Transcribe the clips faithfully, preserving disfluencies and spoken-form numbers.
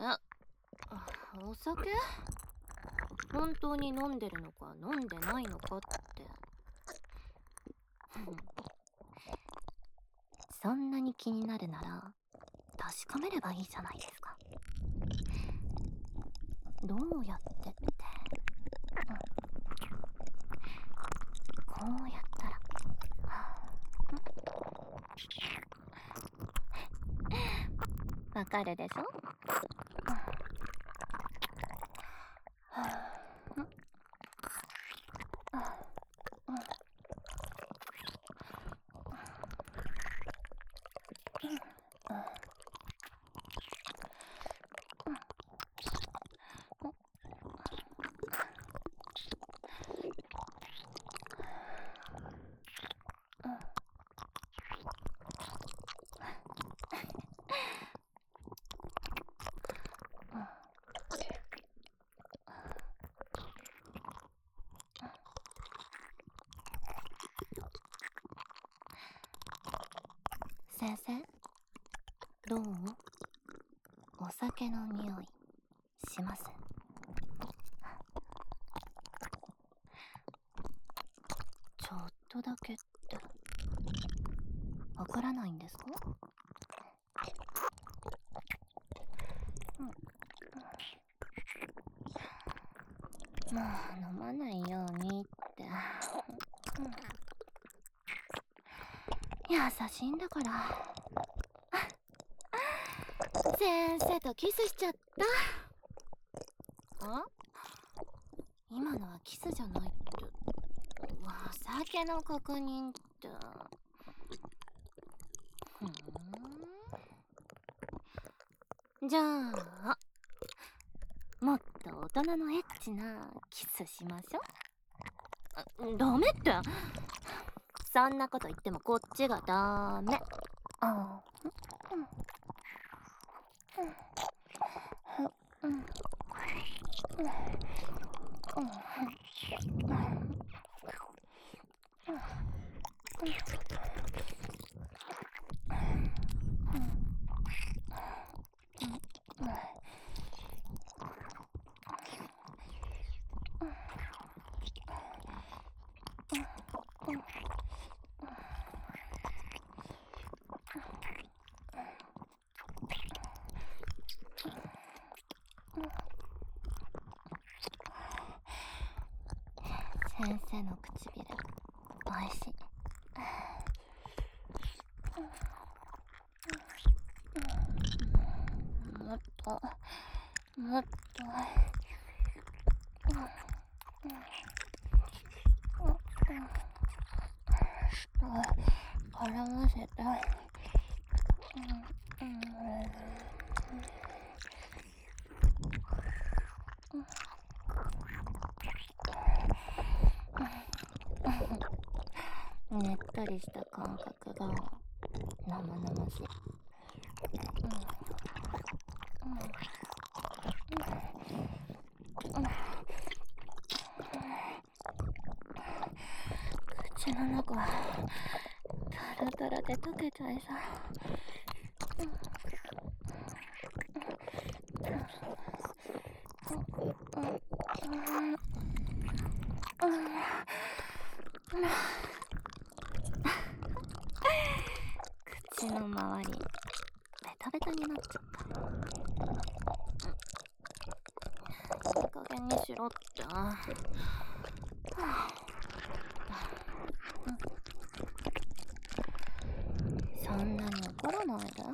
え、お酒本当に飲んでるのか飲んでないのかって。そんなに気になるなら確かめればいいじゃないですか。どうやってって、うん、こうやったら、うん、わかるでしょ。先生、どう？お酒の匂いします？ちょっとだけってわからないんですか？もう飲まないようにって、優しいんだから。先生とキスしちゃった。あ？今のはキスじゃないって。お酒の確認って。ふーん。じゃあ、もっと大人のエッチなキスしましょ。ダメって。そんなこと言ってもこっちがダメ。ああ。先生の唇おいしい。もっともっと絡ませたい。ねっとりした感覚が生々しい。口の中タラタラで溶けちゃいさ。口の周りベタベタになっちゃった。いい加減にしろって。そんなに怒らないで。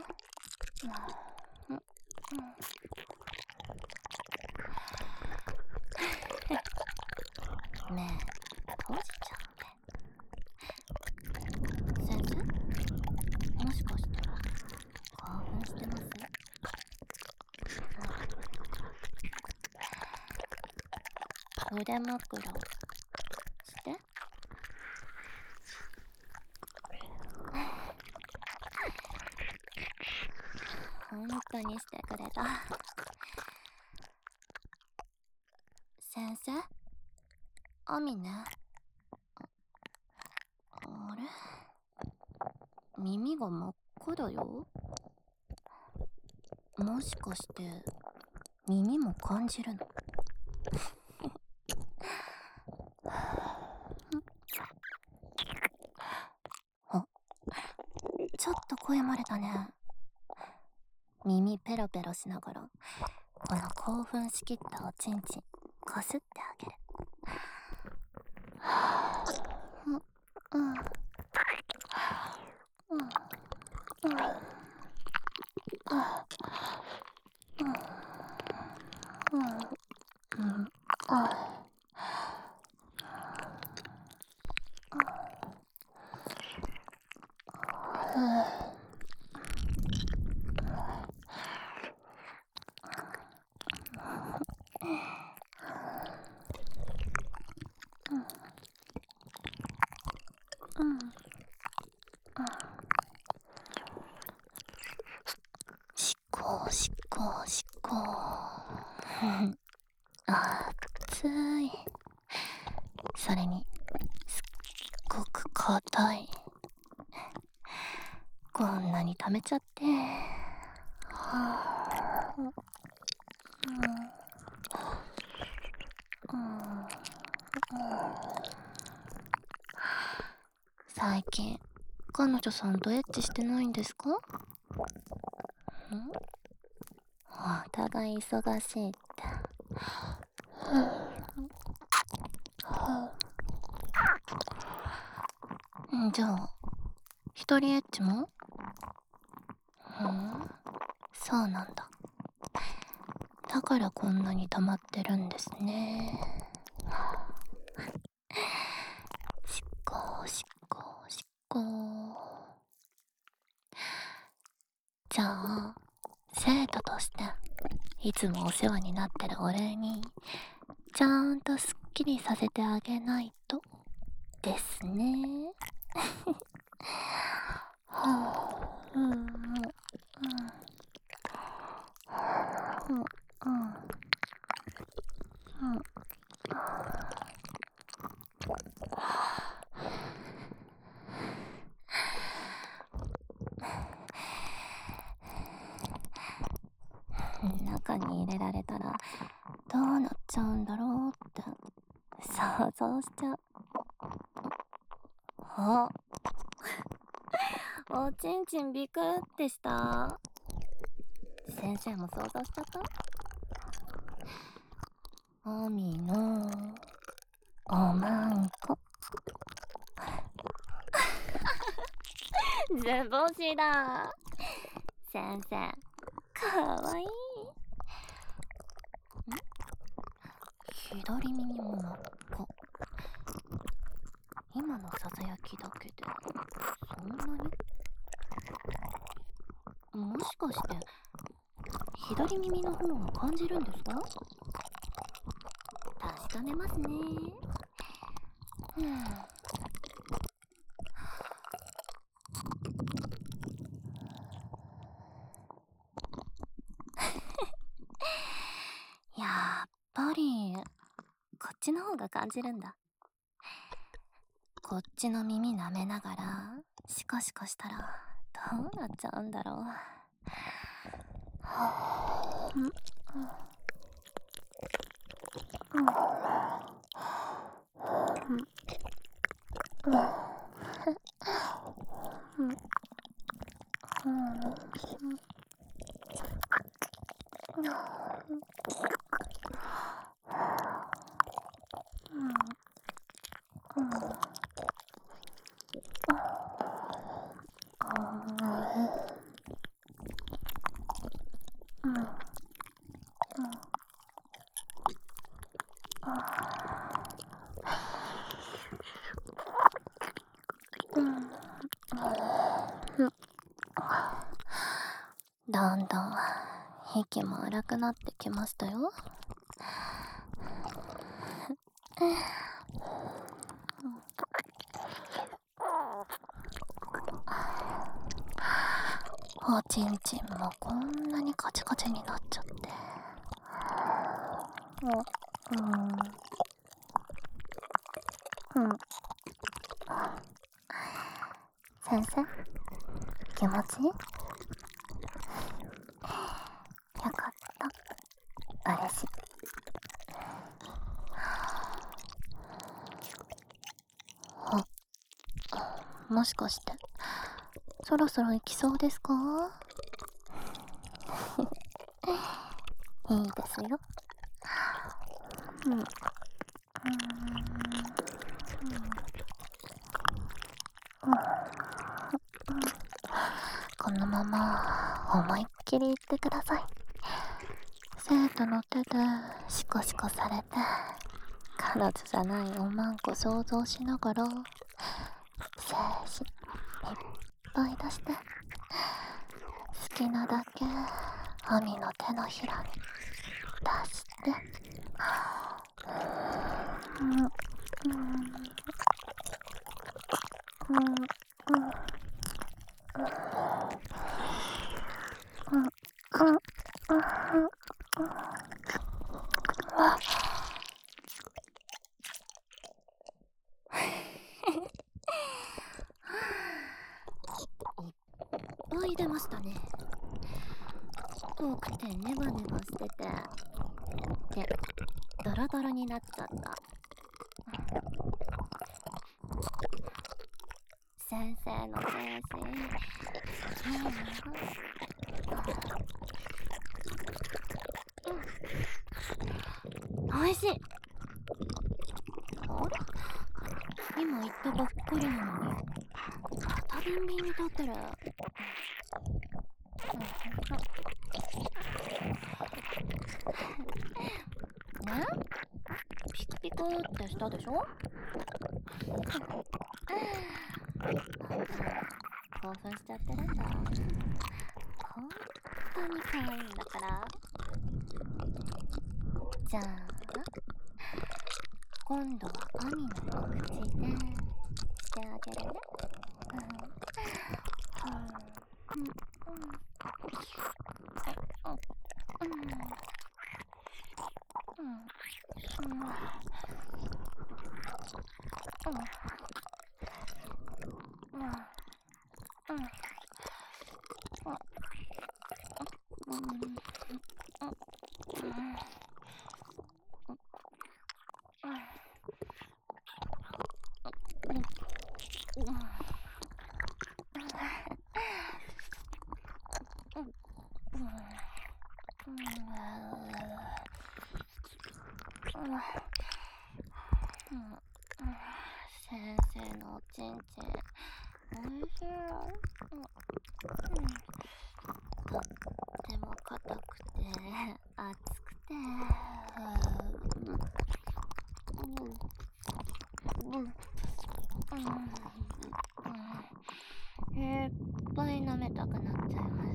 ねえ、閉じちゃって。先生、もしかして興奮してます？腕枕して。本当にしてくれた。先生、アミね。あれ、耳が真っ赤だよ。もしかして耳も感じるの？あ、ちょっと声漏れたね。耳ペロペロしながらこの興奮しきったおちんちんこすってあげる。うんうんうんうんうんあうんしっこしっこしっこあつい。それにすっごく硬い。こんなに溜めちゃってはぁ、うんうんうん、最近彼女さんとエッチしてないんですか？ん？お互い忙しいって。んじゃあ一人エッチも？ふん、そうなんだ。だからこんなに溜まってるんですね。しっこしっこしっこ。じゃあ生徒としていつもお世話になってるお礼にちゃんとすっきりさせてあげないとですね。はぁ、うんうんうんうんうん中に入れられたらどうなっちゃうんだろうって想像しちゃう。あ、おちんちんビクってした。先生も想像しちゃった？アミのおまんこ。図星だ。先生かわいい。ん？左耳も真っ赤。今のささやきだけでそんなに？もしかして左耳の方が感じるんですか？確かめますね。うん、やっぱりこっちの方が感じるんだ。こっちの耳舐めながらシコシコしたらどうなっちゃうんだろう。はぁ、ん、うん、うん、うん、うん、うん、だんだん息も荒くなってきましたよ。おちんちんもこんなにカチカチになっちゃって。うん、うん。先生、気持ちいい？よかった。 もしかしてそろそろ行きそうですか？いいですよ。うん、うん、このまま思いっきり言ってください。生徒の手でシコシコされて、彼女じゃないおまんこ想像しながら精子いっぱい出して、好きなだけ亜美の手のひらに出して、うんうんうんうんいっぱい出ましたね。遠くてネバネバしてて、で、ドロドロになっちゃった。先生の精子、うん、おいしい。あれ、今言ったばっかりなのにまたビンビンに立ってる。ね、ピクピクってしたでしょ？興奮しちゃってるんだ。本当に可愛いんだから。じゃあ今度は亜美の口でしてあげるね。うんうん先生のおちんちんおいしい。とっても硬くて熱くて、いっぱい舐めたくなっちゃいます。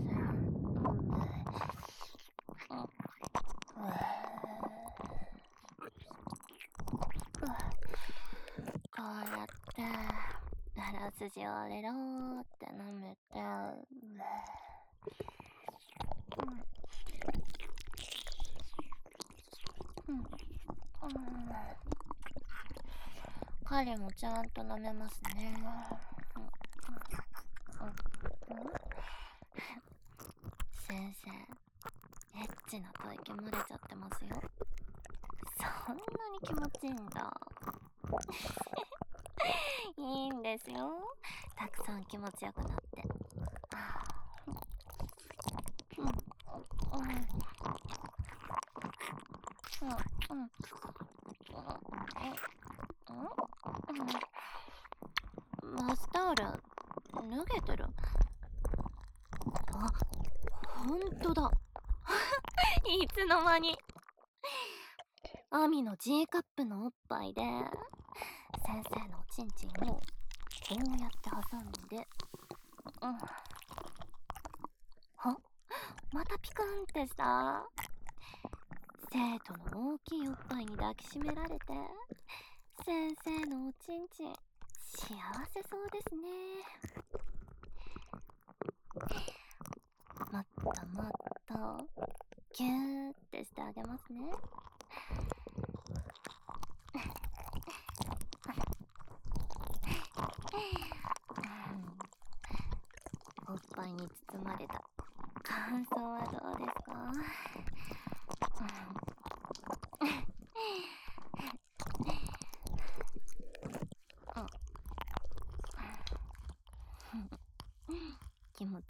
こうやってあらすじをレローって舐めて、彼もちゃんと舐めますね。先生、エッチな吐息漏れちゃってますよ。そんなに気持ちいいんだ。いいんですよ、たくさん気持ちよくなって。バスタオル脱げてる。あ、ほんとだ。いつの間に。亜美の G カップのおっぱいで先生のおちんちんをこうやって挟んで、うん、あ、またピクンってした。生徒の大きいおっぱいに抱きしめられて、先生のおちんちん幸せそうですね。もっともっとギューってしてあげますね。おっぱいに包まれた感想はどうですか？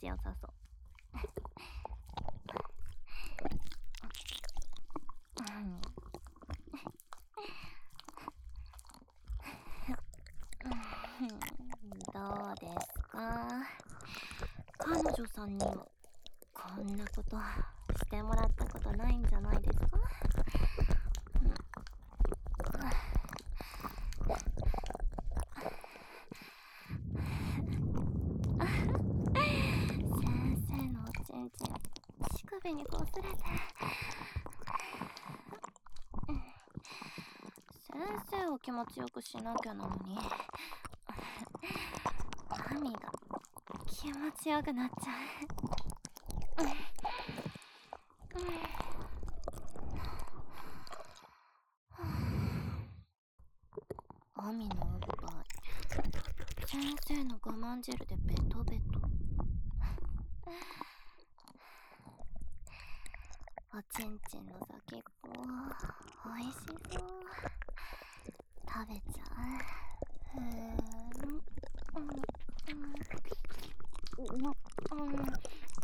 ちよさそう。どうですか、彼女さんにもこんなことしてもらったことないんじゃないですか？先生のおちんちん乳首にこすれて、先生を気持ちよくしなきゃなのにマミが気持ちよくなっちゃう。アミのおっぱい先生の我慢汁でベトベト。おちんちんの先っぽおいしそう。食べちゃう。ふーん。うんうんうんうんうん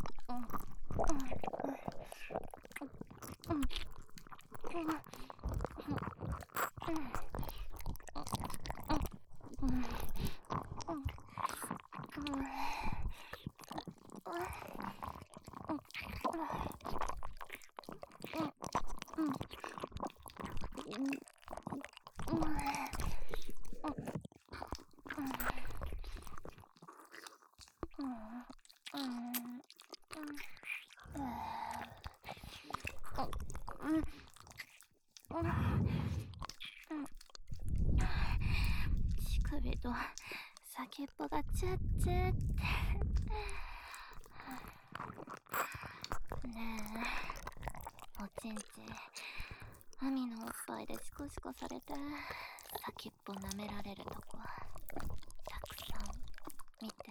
乳首と先っぽがチュッチュって。ねえ、おちんちんアミのおっぱいでシコシコされて先っぽ舐められるとこたくさん見て。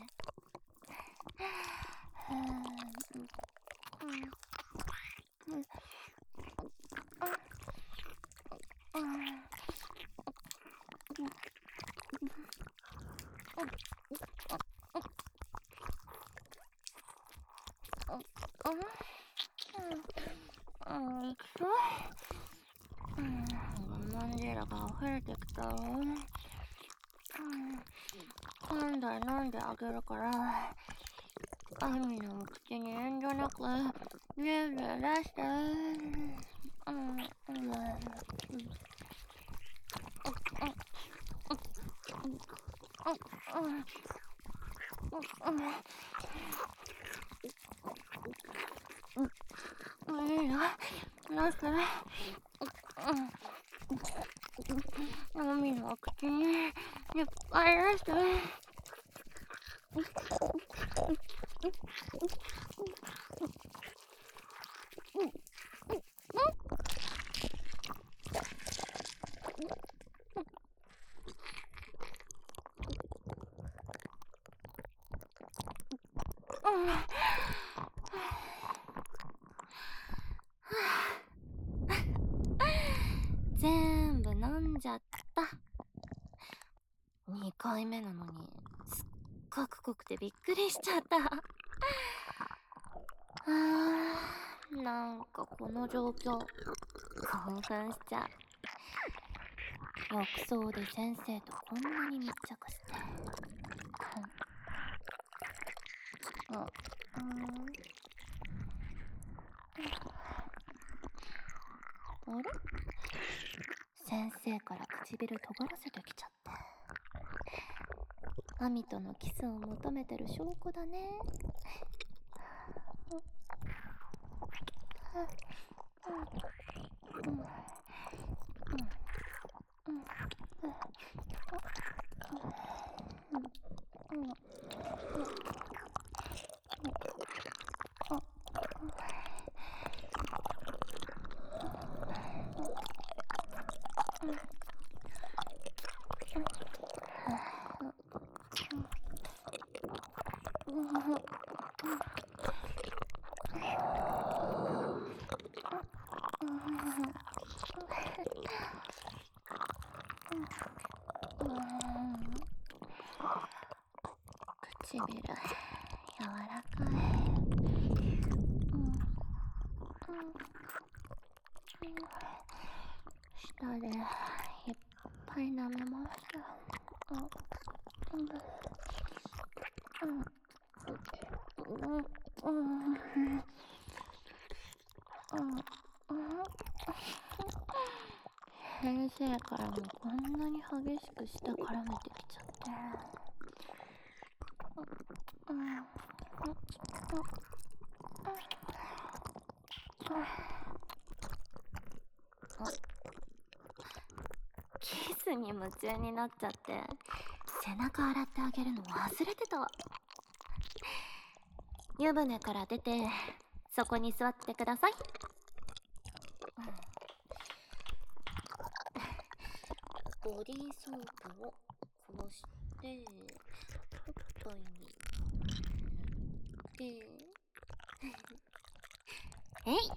ふーん。うんうん我慢汁が溢れてきたよ。今度は飲んであげるから、アミの口に遠慮なくビュービュー出して。うんうんいいよ、だから、アミの口にいっぱい出して。全部飲んじゃった。にかいめなのにすっごく濃くてびっくりしちゃった。あー、なんかこの状況興奮しちゃう。浴槽で先生とこんなに密着して。うんうんあれ、先生から唇尖らせてきちゃって。アミとのキスを求めてる証拠だね。唇柔らかい。 舌でいっぱい舐めます。うん、うん、うん、うん、先生からもこんなに激しく舌絡めてきちゃって。うん、うん、キスに夢中になっちゃって背中洗ってあげるの忘れてたわ。湯船から出てそこに座ってください。ボディーソープをこうしておっぱいに塗ってえい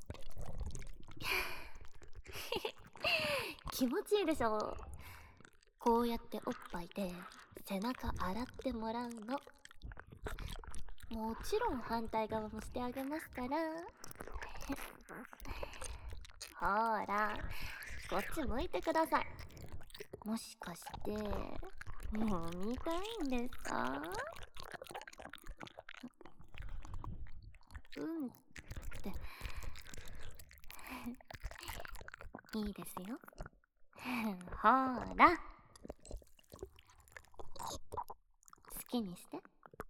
気持ちいいでしょ。こうやっておっぱいで背中洗ってもらうの。もちろん反対側もしてあげますから。ほら、こっち向いてください。もしかしてもう見たいんですか？うんっていいですよ。ほら、好きにして。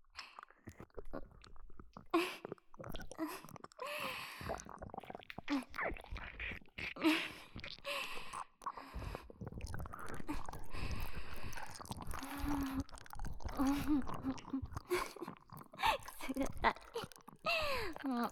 くすぐったい。もう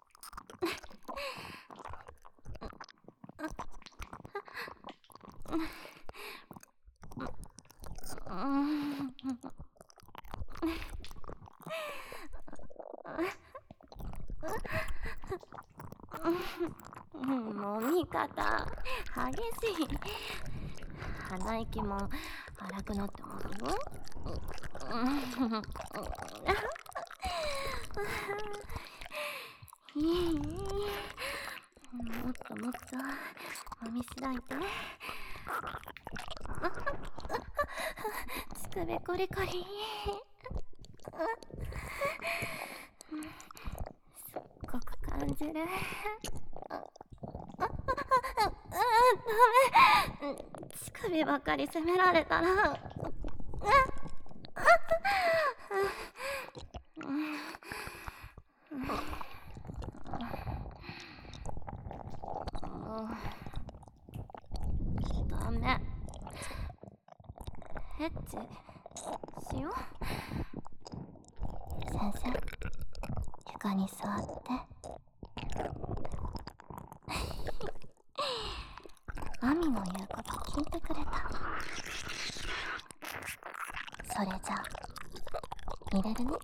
飲み方激しい。鼻息も荒くなってますよ。いい、もっともっと飲みしだいて。つくべコリコリ。すっごく感じる。ダメ。乳首ばかり責められたら。ダメ。エッチしよう。先生、床に座って。アミの言うこと聞いてくれた。それじゃ入れるね。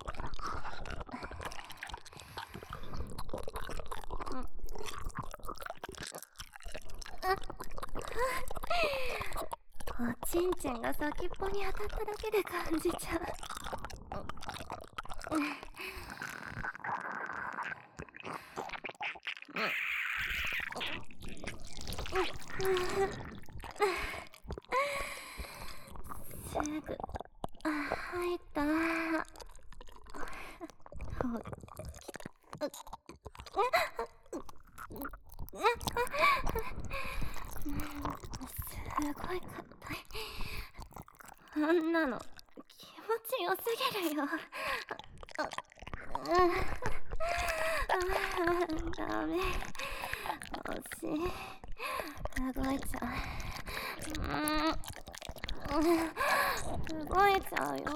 おちんちんが先っぽに当たっただけで感じちゃう。すぐ入った。すごい硬い。こんなの気持ちよすぎるよ。ダメ、惜しい。動いちゃう。動いちゃうよ。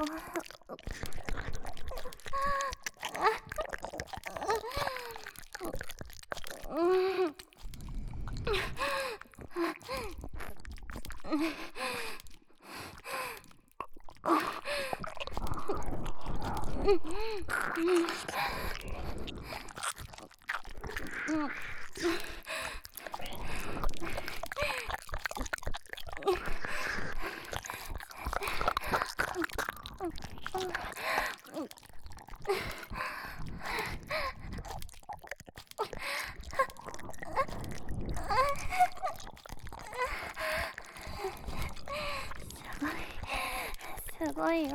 ごいよ。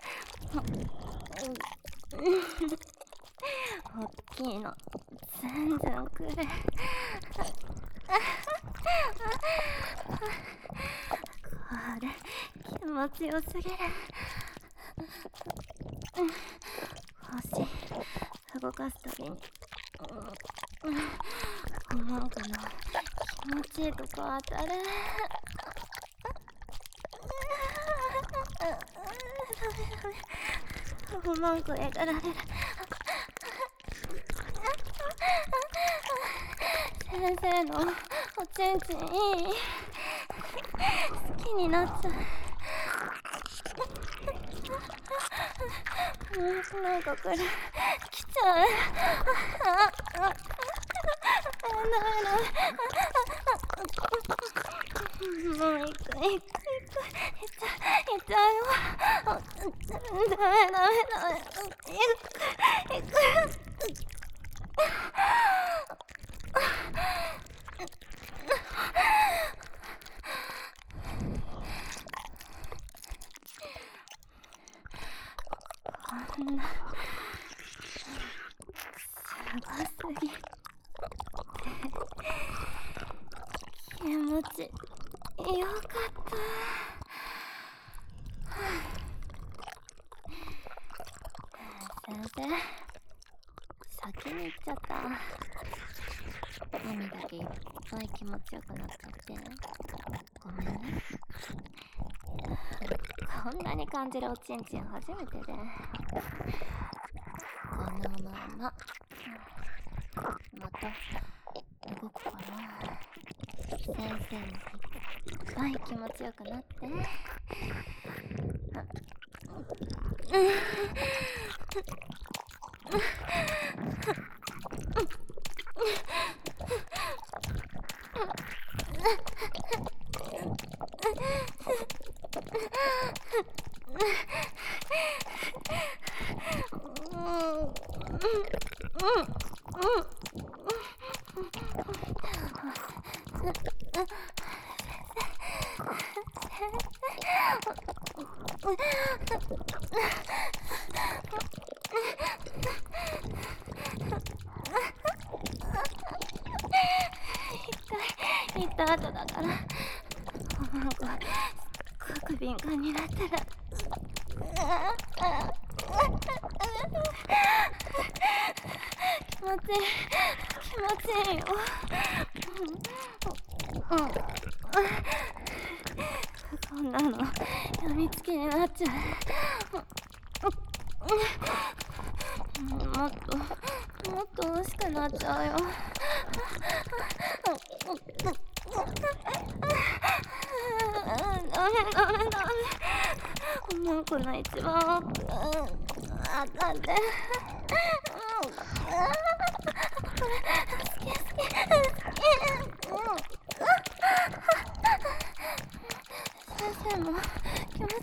おっきいの全然くれ。これ気持ちよすぎる。腰動かすたびになんかの気持ちいいとこ当たる。文句えがられる。先生のおちんちんいい。好きになっちゃう。なんかこれ来ちゃう。ダメダメ。もう一回一回一回いっちゃいっちゃうよ。ダメダメダメ。いくいく。こんなすごすぎて気持ちよかった。先生先に行っちゃった。耳だけいっぱい気持ちよくなっちゃってごめんね。こんなに感じるおちんちん初めてで、このまままた動くかな。先生もいっぱい気持ちよくなって。行った後だからなんかすっごく敏感になってる。気持ちいい気持ちいいよ。こんなのやみつきになっちゃう。もっともっと欲しくなっちゃうよ。ダメダメダメ。もうこの一番奥あかんで。これ好き好き好き。先生も気持ち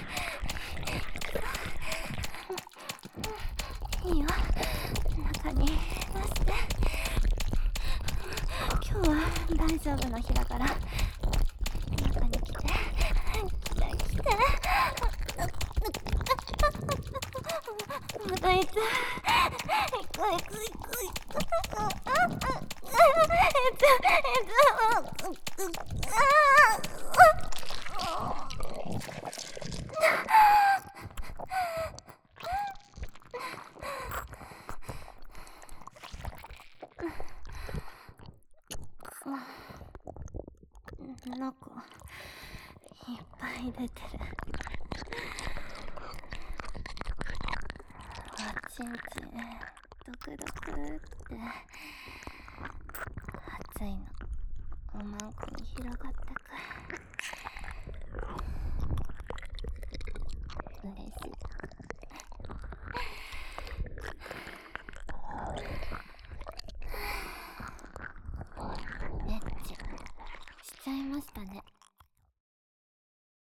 いい。いいよ中に出して。今日は大丈夫な日だから中に来て来て来て。またいつ行く行く行く行く。なんかいっぱい出てる。おちんちんドクドクって熱いのおまんこに広がってく。嬉しい。エッチしちゃいましたね。